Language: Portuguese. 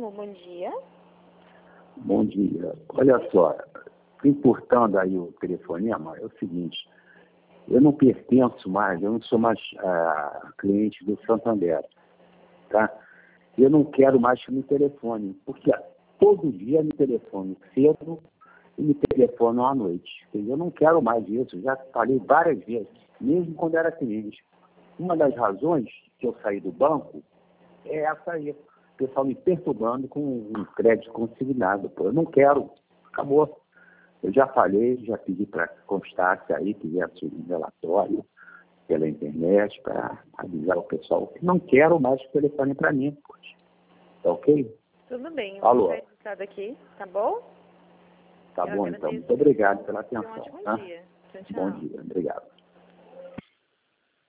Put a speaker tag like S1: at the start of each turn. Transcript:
S1: Sumo, bom dia.
S2: Bom dia. Olha só, importando aí o telefonema, é o seguinte, eu não pertenço mais, eu não sou mais cliente do Santander, tá? Eu não quero mais que me telefone, porque todo dia me telefone cedo e me telefonam à noite. Eu não quero mais isso, já falei várias vezes, mesmo quando era cliente. Uma das razões que eu saí do banco é essa aí, o pessoal me perturbando com um crédito consignado. Pô, eu não quero, acabou. Eu já falei, já pedi para constasse aí, tivesse um relatório pela internet, para avisar o pessoal que não quero mais que telefone para mim. Poxa. Tá ok?
S1: Tudo bem, eu
S2: Alô?
S1: vou deixar registrado aqui, tá bom?
S2: Tá
S1: Eu
S2: bom, então.
S1: agradeço.
S2: Muito obrigado pela
S1: Tenha
S2: atenção.
S1: um ótimo
S2: Tá?
S1: dia. Tchau, tchau.
S2: Bom dia, obrigado.